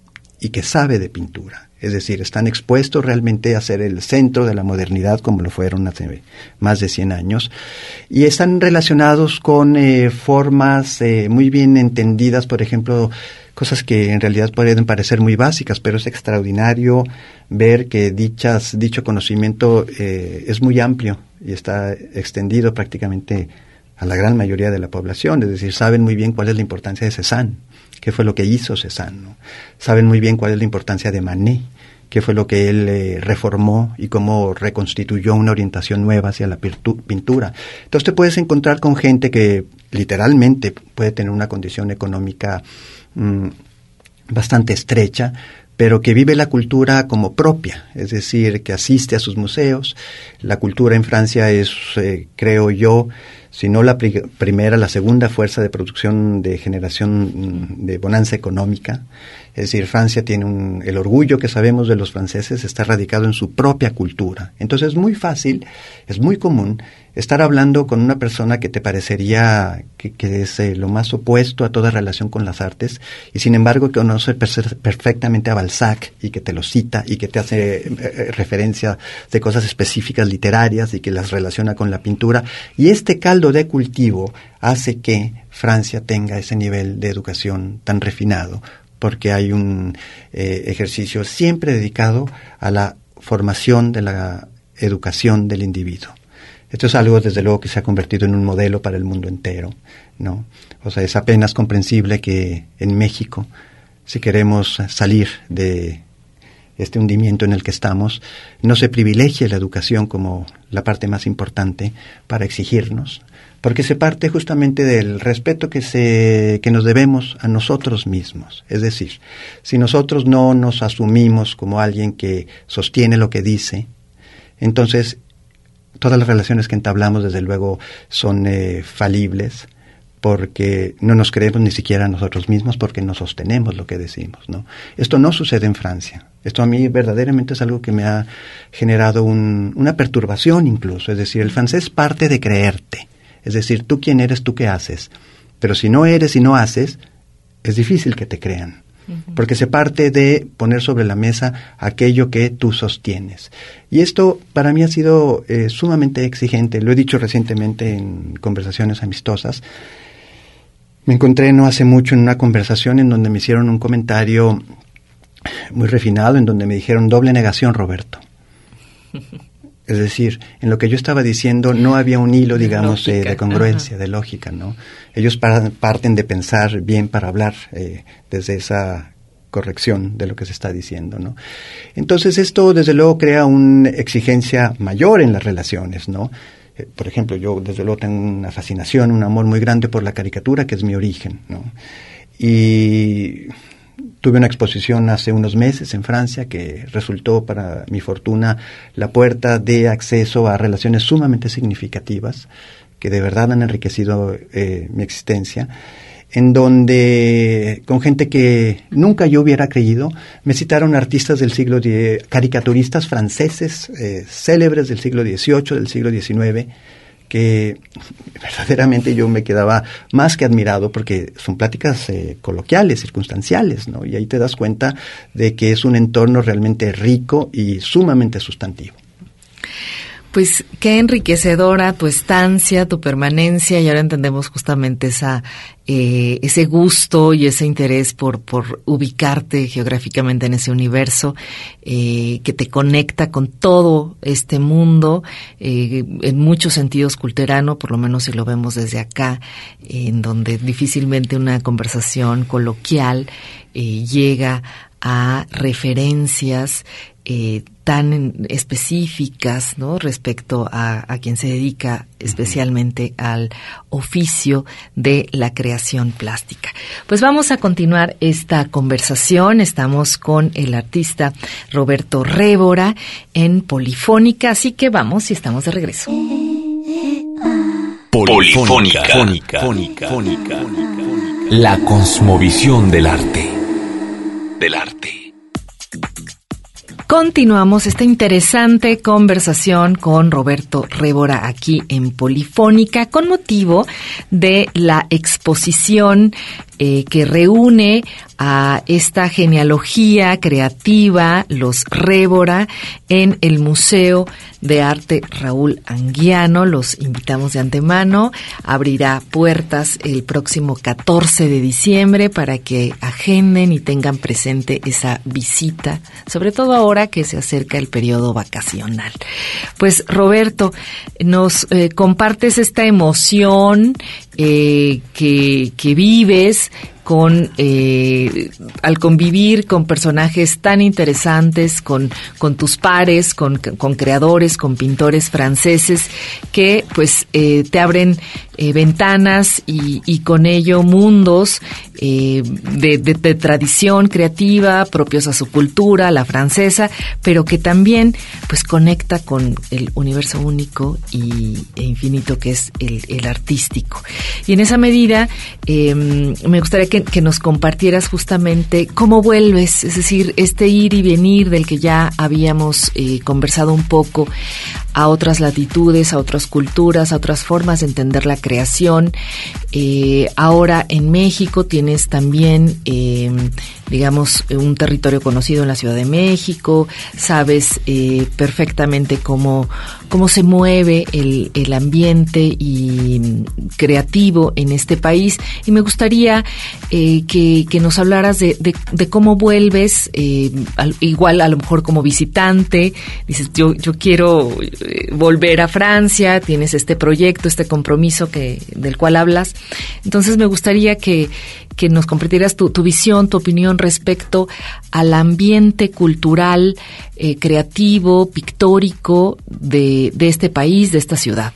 y que sabe de pintura. Es decir, están expuestos realmente a ser el centro de la modernidad, como lo fueron hace más de cien años, y están relacionados con eh, formas eh, muy bien entendidas, por ejemplo, cosas que en realidad pueden parecer muy básicas, pero es extraordinario ver que dichas, dicho conocimiento eh, es muy amplio y está extendido prácticamente a la gran mayoría de la población. Es decir, saben muy bien cuál es la importancia de Cézanne, qué fue lo que hizo Cézanne, ¿no? Saben muy bien cuál es la importancia de Manet, qué fue lo que él eh, reformó y cómo reconstituyó una orientación nueva hacia la pirtu- pintura. Entonces te puedes encontrar con gente que literalmente puede tener una condición económica mmm, bastante estrecha, pero que vive la cultura como propia, es decir, que asiste a sus museos. La cultura en Francia es, eh, creo yo, si no la pri- primera, la segunda fuerza de producción de generación de bonanza económica. Es decir, Francia tiene un, el orgullo que sabemos de los franceses está radicado en su propia cultura. Entonces es muy fácil, es muy común estar hablando con una persona que te parecería que, que es eh, lo más opuesto a toda relación con las artes, y sin embargo que conoce per- perfectamente a Balzac y que te lo cita y que te hace eh, referencia de cosas específicas literarias y que las relaciona con la pintura. Y este caldo de cultivo hace que Francia tenga ese nivel de educación tan refinado, porque hay un eh, ejercicio siempre dedicado a la formación de la educación del individuo. Esto es algo, desde luego, que se ha convertido en un modelo para el mundo entero, ¿no? O sea, es apenas comprensible que en México, si queremos salir de este hundimiento en el que estamos, no se privilegie la educación como la parte más importante para exigirnos, porque se parte justamente del respeto que se que nos debemos a nosotros mismos. Es decir, si nosotros no nos asumimos como alguien que sostiene lo que dice, entonces todas las relaciones que entablamos, desde luego, son eh, falibles, porque no nos creemos ni siquiera a nosotros mismos, porque no sostenemos lo que decimos, ¿no? Esto no sucede en Francia. Esto a mí verdaderamente es algo que me ha generado un, una perturbación incluso. Es decir, el francés parte de creerte. Es decir, tú quién eres, tú qué haces. Pero si no eres y no haces, es difícil que te crean. Porque se parte de poner sobre la mesa aquello que tú sostienes. Y esto para mí ha sido eh, sumamente exigente. Lo he dicho recientemente en conversaciones amistosas. Me encontré no hace mucho en una conversación en donde me hicieron un comentario muy refinado, en donde me dijeron doble negación, Roberto. Es decir, en lo que yo estaba diciendo no había un hilo, digamos, eh, de congruencia, ajá, de lógica, ¿no? Ellos par- parten de pensar bien para hablar eh, desde esa corrección de lo que se está diciendo, ¿no? Entonces esto, desde luego, crea una exigencia mayor en las relaciones, ¿no? Eh, por ejemplo, yo, desde luego, tengo una fascinación, un amor muy grande por la caricatura, que es mi origen, ¿no? Y tuve una exposición hace unos meses en Francia que resultó, para mi fortuna, la puerta de acceso a relaciones sumamente significativas que de verdad han enriquecido eh, mi existencia, en donde, con gente que nunca yo hubiera creído, me citaron artistas del siglo diez, caricaturistas franceses, eh, célebres del siglo dieciocho, del siglo diecinueve, que verdaderamente yo me quedaba más que admirado, porque son pláticas eh, coloquiales, circunstanciales, ¿no? Y ahí te das cuenta de que es un entorno realmente rico y sumamente sustantivo. Pues qué enriquecedora tu estancia, tu permanencia, y ahora entendemos justamente esa eh, ese gusto y ese interés por por ubicarte geográficamente en ese universo eh, que te conecta con todo este mundo, eh, en muchos sentidos culterano, por lo menos si lo vemos desde acá, eh, en donde difícilmente una conversación coloquial eh, llega a referencias eh, tan específicas, ¿no?, respecto a, a quien se dedica especialmente al oficio de la creación plástica. Pues vamos a continuar esta conversación. Estamos con el artista Roberto Révora en Polifónica, así que vamos y estamos de regreso. Polifónica. Polifónica. Polifónica. La cosmovisión del arte. Del arte. Continuamos esta interesante conversación con Roberto Révora aquí en Polifónica con motivo de la exposición eh, que reúne a esta genealogía creativa, los Révora, en el Museo de Arte Raúl Anguiano. Los invitamos de antemano. Abrirá puertas el próximo catorce de diciembre para que agenden y tengan presente esa visita, sobre todo ahora que se acerca el periodo vacacional. Pues Roberto, nos eh, compartes esta emoción eh, que, que vives con eh, al convivir con personajes tan interesantes, con con tus pares, con con creadores, con pintores franceses que pues eh, te abren eh, ventanas y y con ello mundos eh, de, de, de tradición creativa propios a su cultura, la francesa, pero que también pues conecta con el universo único y e infinito que es el, el artístico. Y en esa medida eh, me gustaría que Que, que nos compartieras justamente cómo vuelves, es decir, este ir y venir del que ya habíamos eh, conversado un poco a otras latitudes, a otras culturas, a otras formas de entender la creación. Eh, ahora en México tienes también, eh, digamos, un territorio conocido en la Ciudad de México, sabes eh, perfectamente cómo, cómo se mueve el, el ambiente y creativo en este país, y me gustaría eh, que, que nos hablaras de, de, de cómo vuelves, eh, al, igual a lo mejor como visitante, dices yo, yo quiero eh, volver a Francia, tienes este proyecto, este compromiso que del cual hablas, entonces me gustaría que, que nos compartieras tu, tu visión, tu opinión respecto al ambiente cultural, eh, creativo, pictórico de, de este país, de esta ciudad.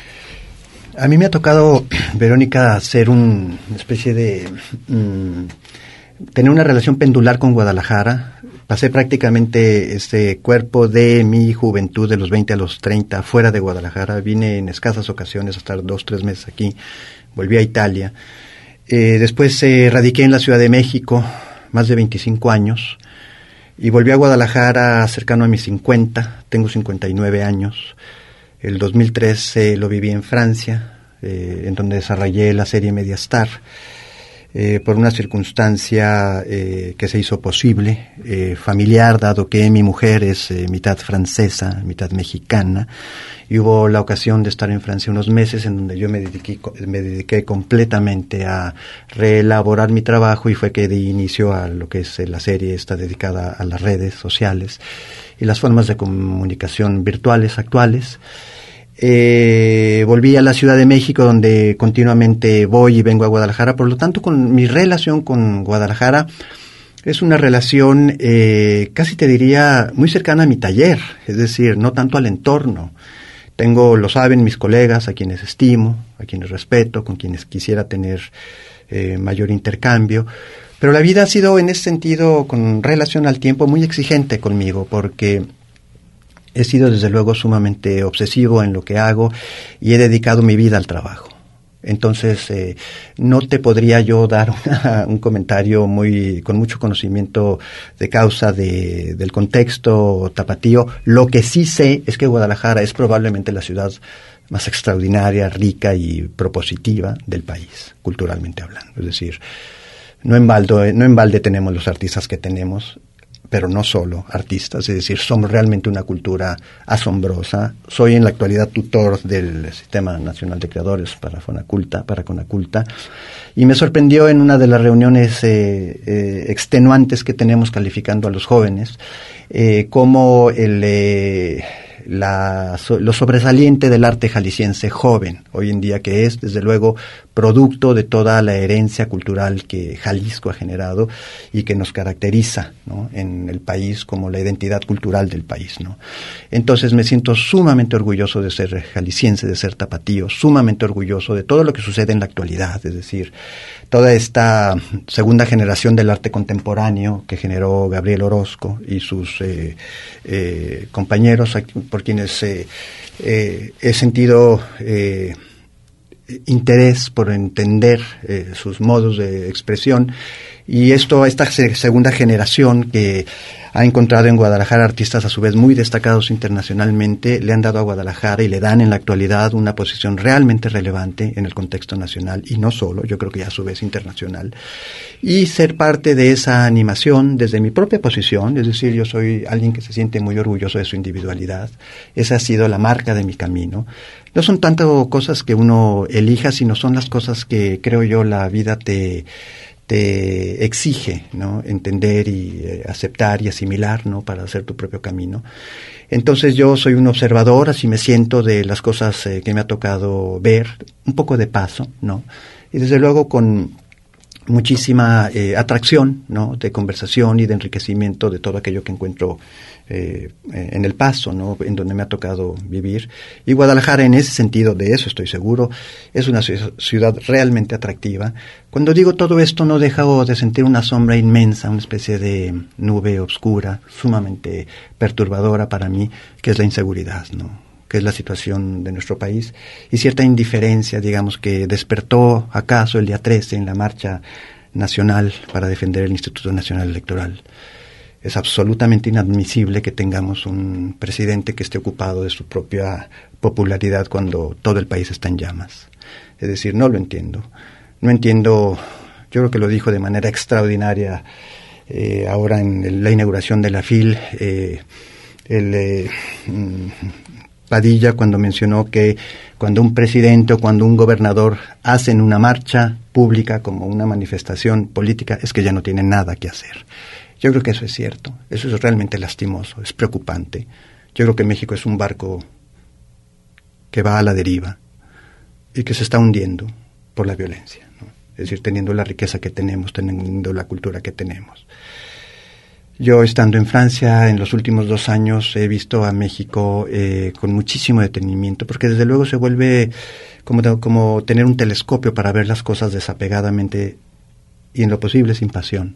A mí me ha tocado, Verónica, hacer un, una especie de... Um, tener una relación pendular con Guadalajara. Pasé prácticamente este cuerpo de mi juventud, de los veinte a los treinta, fuera de Guadalajara. Vine en escasas ocasiones, hasta dos, tres meses aquí. Volví a Italia. Eh, después eh, radiqué en la Ciudad de México, más de veinticinco años. Y volví a Guadalajara cercano a mis cincuenta. Tengo cincuenta y nueve años. El dos mil tres eh, lo viví en Francia, eh, en donde desarrollé la serie Mediastar, eh, por una circunstancia eh, que se hizo posible, eh, familiar, dado que mi mujer es eh, mitad francesa, mitad mexicana, y hubo la ocasión de estar en Francia unos meses en donde yo me dediqué, me dediqué completamente a reelaborar mi trabajo, y fue que di inicio a lo que es eh, la serie está dedicada a las redes sociales y las formas de comunicación virtuales actuales. Eh, volví a la Ciudad de México, donde continuamente voy y vengo a Guadalajara. Por lo tanto, con mi relación con Guadalajara es una relación, eh, casi te diría, muy cercana a mi taller, es decir, no tanto al entorno. Tengo, lo saben mis colegas, a quienes estimo, a quienes respeto, con quienes quisiera tener eh, mayor intercambio. Pero la vida ha sido, en ese sentido, con relación al tiempo, muy exigente conmigo, porque he sido desde luego sumamente obsesivo en lo que hago y he dedicado mi vida al trabajo. Entonces, eh, no te podría yo dar una, un comentario muy con mucho conocimiento de causa de, del contexto tapatío. Lo que sí sé es que Guadalajara es probablemente la ciudad más extraordinaria, rica y propositiva del país, culturalmente hablando. Es decir, no en balde, no en balde tenemos los artistas que tenemos. pero no solo artistas, es decir, somos realmente una cultura asombrosa. Soy en la actualidad tutor del Sistema Nacional de Creadores para Fonaculta, para Conaculta, y me sorprendió en una de las reuniones eh, eh, extenuantes que tenemos calificando a los jóvenes, eh, como el... Eh, La, lo sobresaliente del arte jalisciense joven, hoy en día, que es, desde luego, producto de toda la herencia cultural que Jalisco ha generado y que nos caracteriza, ¿no?, en el país como la identidad cultural del país, ¿no? Entonces me siento sumamente orgulloso de ser jalisciense, de ser tapatío, sumamente orgulloso de todo lo que sucede en la actualidad, es decir, toda esta segunda generación del arte contemporáneo que generó Gabriel Orozco y sus eh, eh, compañeros, por quienes eh, eh, he sentido eh, interés por entender eh, sus modos de expresión, y esto, esta segunda generación que ha encontrado en Guadalajara artistas a su vez muy destacados internacionalmente, le han dado a Guadalajara y le dan en la actualidad una posición realmente relevante en el contexto nacional, y no solo, yo creo que a su vez internacional. Y ser parte de esa animación desde mi propia posición, es decir, yo soy alguien que se siente muy orgulloso de su individualidad, esa ha sido la marca de mi camino. No son tanto cosas que uno elija, sino son las cosas que, creo yo, la vida te... te exige, ¿no?, entender y eh, aceptar y asimilar, ¿no?, para hacer tu propio camino. Entonces yo soy un observador, así me siento, de las cosas eh, que me ha tocado ver, un poco de paso, ¿no?, y desde luego con muchísima eh, atracción, ¿no?, de conversación y de enriquecimiento de todo aquello que encuentro eh, en el paso, ¿no?, en donde me ha tocado vivir. Y Guadalajara, en ese sentido, de eso estoy seguro, es una ciudad realmente atractiva. Cuando digo todo esto, no dejo de sentir una sombra inmensa, una especie de nube oscura, sumamente perturbadora para mí, que es la inseguridad, ¿no?, que es la situación de nuestro país, y cierta indiferencia, digamos, que despertó acaso el día trece en la marcha nacional para defender el Instituto Nacional Electoral. Es absolutamente inadmisible que tengamos un presidente que esté ocupado de su propia popularidad cuando todo el país está en llamas. Es decir, no lo entiendo. No entiendo, yo creo que lo dijo de manera extraordinaria eh, ahora en el, la inauguración de la F I L, eh, el... Eh, Padilla, cuando mencionó que cuando un presidente o cuando un gobernador hacen una marcha pública como una manifestación política, es que ya no tienen nada que hacer. Yo creo que eso es cierto, eso es realmente lastimoso, es preocupante. Yo creo que México es un barco que va a la deriva y que se está hundiendo por la violencia, ¿no? Es decir, teniendo la riqueza que tenemos, teniendo la cultura que tenemos. Yo, estando en Francia en los últimos dos años, he visto a México eh, con muchísimo detenimiento, porque desde luego se vuelve como, como tener un telescopio para ver las cosas desapegadamente y en lo posible sin pasión.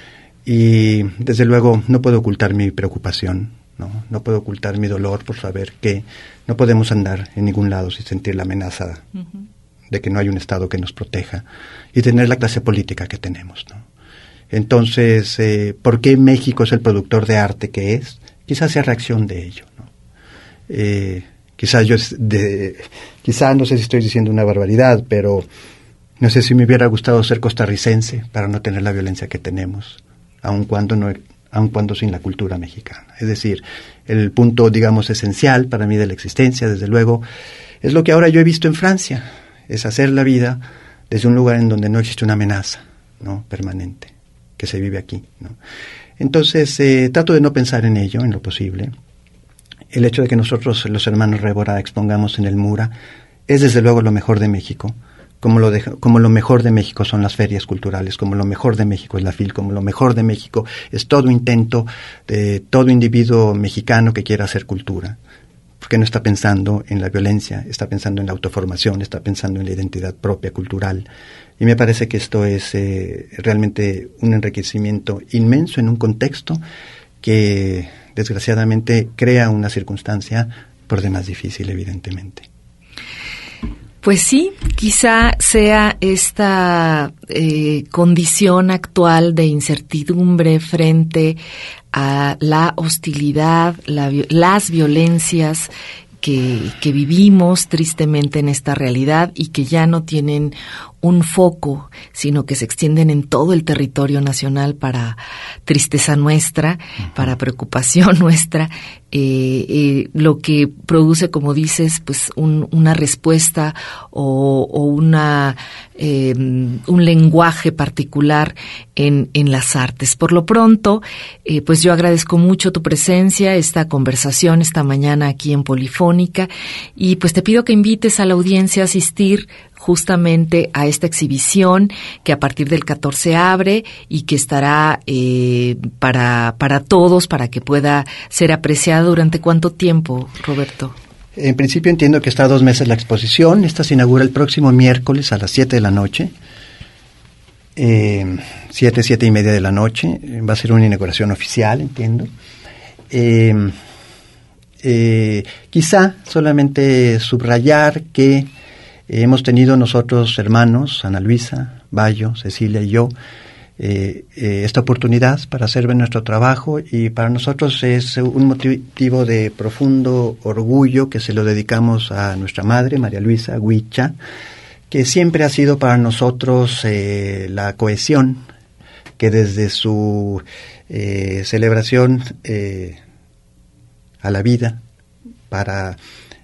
Y desde luego no puedo ocultar mi preocupación, ¿no? No puedo ocultar mi dolor por saber que no podemos andar en ningún lado sin sentir la amenaza uh-huh. de que no hay un Estado que nos proteja y tener la clase política que tenemos, ¿no? Entonces, eh, ¿por qué México es el productor de arte que es? Quizás sea reacción de ello, ¿no? Eh, quizás yo, de, quizás no sé si estoy diciendo una barbaridad, pero no sé si me hubiera gustado ser costarricense para no tener la violencia que tenemos, aun cuando no, aun cuando sin la cultura mexicana. Es decir, el punto, digamos, esencial para mí de la existencia, desde luego, es lo que ahora yo he visto en Francia, es hacer la vida desde un lugar en donde no existe una amenaza, ¿no?, permanente, que se vive aquí, ¿no? Entonces, eh, trato de no pensar en ello, en lo posible. El hecho de que nosotros, los hermanos Révora, expongamos en el Mura, es desde luego lo mejor de México, como lo, de, como lo mejor de México son las ferias culturales, como lo mejor de México es la F I L, como lo mejor de México es todo intento de todo individuo mexicano que quiera hacer cultura, porque no está pensando en la violencia, está pensando en la autoformación, está pensando en la identidad propia cultural. Y me parece que esto es eh, realmente un enriquecimiento inmenso en un contexto que desgraciadamente crea una circunstancia por demás difícil, evidentemente. Pues sí, quizá sea esta eh, condición actual de incertidumbre frente a la hostilidad, la, las violencias que, que vivimos tristemente en esta realidad y que ya no tienen un foco, sino que se extienden en todo el territorio nacional para tristeza nuestra, uh-huh. para preocupación nuestra, eh, eh, lo que produce, como dices, pues un, una respuesta o, o una eh, un lenguaje particular en, en las artes. Por lo pronto, eh, pues yo agradezco mucho tu presencia, esta conversación esta mañana aquí en Polifónica, y pues te pido que invites a la audiencia a asistir justamente a esta exhibición que a partir del catorce abre y que estará eh, para, para todos, para que pueda ser apreciada. ¿Durante cuánto tiempo, Roberto? En principio entiendo que está a dos meses la exposición. Esta se inaugura el próximo miércoles a las siete de la noche. Eh, siete, siete y media de la noche. Va a ser una inauguración oficial, entiendo. Eh, eh, quizá solamente subrayar que hemos tenido nosotros, hermanos, Ana Luisa, Bayo, Cecilia y yo, eh, eh, esta oportunidad para hacer nuestro trabajo, y para nosotros es un motivo de profundo orgullo que se lo dedicamos a nuestra madre, María Luisa Huicha, que siempre ha sido para nosotros eh, la cohesión, que desde su eh, celebración eh, a la vida, para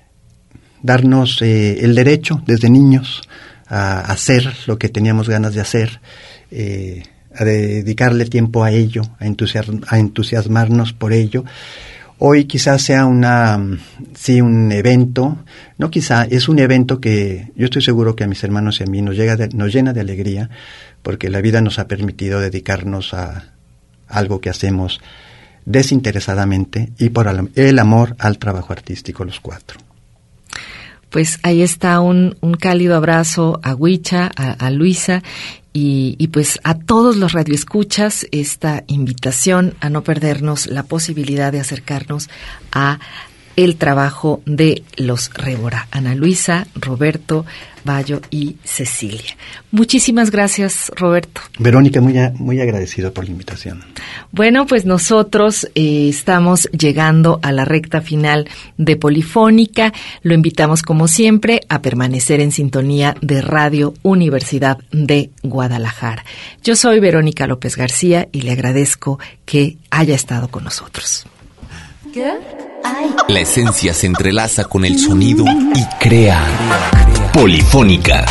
darnos eh, el derecho desde niños a hacer lo que teníamos ganas de hacer, eh, a dedicarle tiempo a ello, a, entusiasm- a entusiasmarnos por ello. Hoy quizás sea una, sí, un evento, no quizá, es un evento que yo estoy seguro que a mis hermanos y a mí nos, llega de, nos llena de alegría, porque la vida nos ha permitido dedicarnos a algo que hacemos desinteresadamente y por el amor al trabajo artístico, los cuatro. Pues ahí está un, un cálido abrazo a Huicha, a, a Luisa, y, y pues a todos los radioescuchas esta invitación a no perdernos la posibilidad de acercarnos a el trabajo de los Révora, Ana Luisa, Roberto, Bayo y Cecilia. Muchísimas gracias, Roberto. Verónica, muy, a, muy agradecido por la invitación. Bueno, pues nosotros eh, estamos llegando a la recta final de Polifónica. Lo invitamos, como siempre, a permanecer en sintonía de Radio Universidad de Guadalajara. Yo soy Verónica López García y le agradezco que haya estado con nosotros. ¿Qué? La esencia se entrelaza con el sonido y crea Polifónica.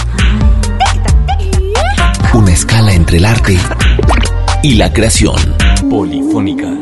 Una escala entre el arte y la creación. Polifónica.